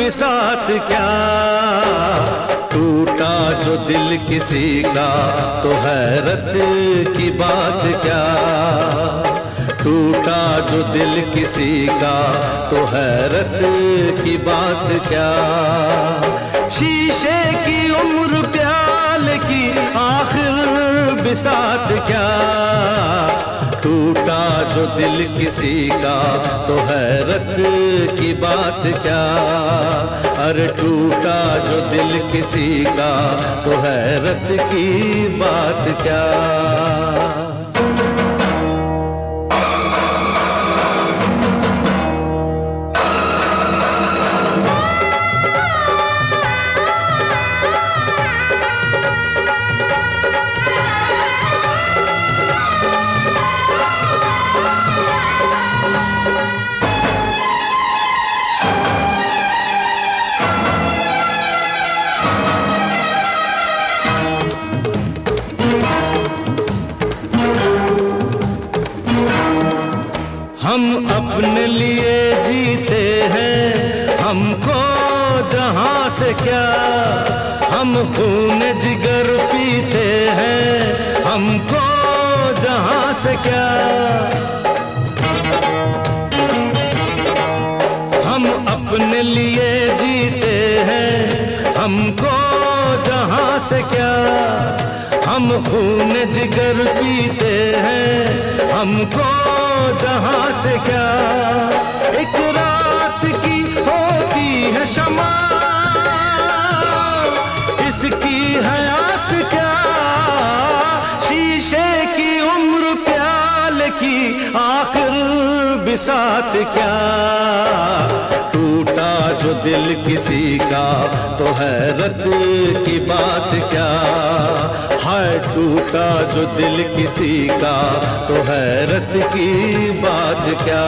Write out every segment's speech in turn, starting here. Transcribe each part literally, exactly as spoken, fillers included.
बिसात क्या, टूटा जो दिल किसी का तो हैरत की बात क्या, टूटा जो दिल किसी का तो हैरत की बात क्या। शीशे की उम्र प्याले की आखिर बिसात क्या, टूटा जो दिल किसी का तो हैरत की बात क्या, अरे टूटा जो दिल किसी का तो हैरत की बात क्या। हम अपने लिए जीते हैं, हमको जहां से क्या, हम खून जिगर पीते हैं, हमको जहां से क्या। हम अपने लिए जीते हैं, हमको जहां से क्या, हम खून जिगर पीते हैं, हमको जहां से क्या। एक रात की होती है शमा, इसकी हयात क्या, शीशे की उम्र प्याले की आखिर बिसात क्या। टूटा जो दिल किसी का तो हैरत की बात क्या, हाय टूटा जो दिल किसी का तो हैरत की बात क्या।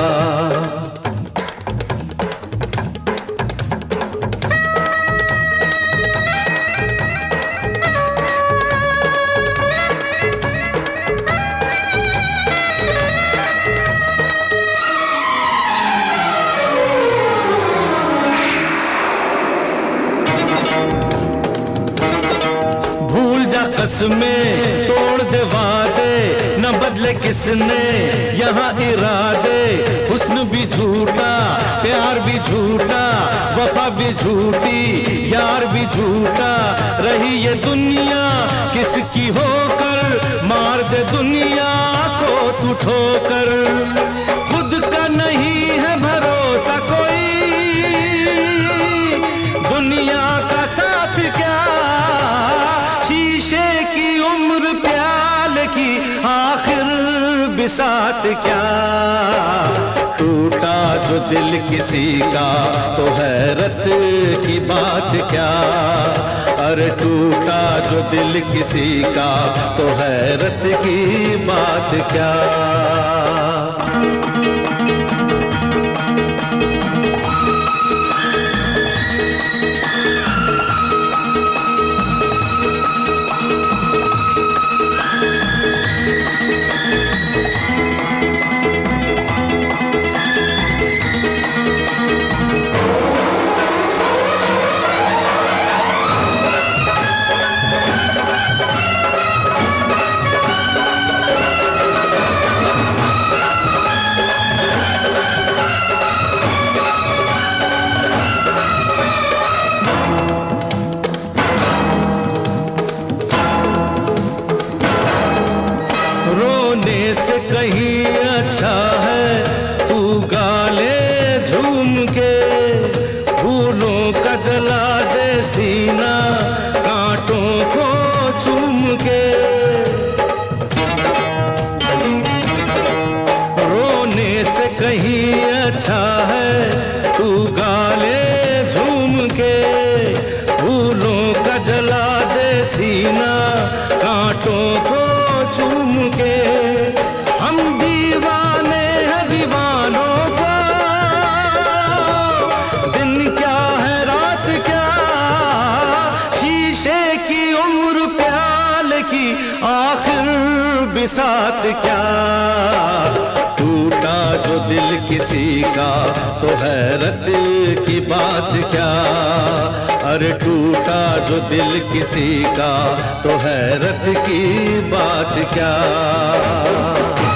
कसमें तोड़ दे वादे, न बदले किसने यहाँ इरादे। हुस्न भी झूठा, प्यार भी झूठा, वफा भी झूठी, यार भी झूठा। रही ये दुनिया किसकी होकर, मार दे दुनिया को तू ठोकर। खुद का नहीं है भरोसा कोई, दुनिया का साथ क्या, शीशे की उम्र प्याले की आखिर बिसात क्या। टूटा जो दिल किसी का तो हैरत की बात क्या, अरे टूटा जो दिल किसी का तो हैरत की बात क्या। से कहीं अच्छा है तू गाले झूम के, फूलों का जला दे सीना कांटों को चूम के। रोने से कहीं अच्छा है तू गाले झूम के, फूलों का जला दे सीना कांटों को चूम के। हम दीवाने हैं दीवानों का, दिन क्या है रात क्या, शीशे की उम्र प्याले की आखिर बिसात क्या। टूटा जो दिल किसी का तो हैरत की बात क्या, अरे टूटा जो दिल किसी का तो हैरत की बात क्या।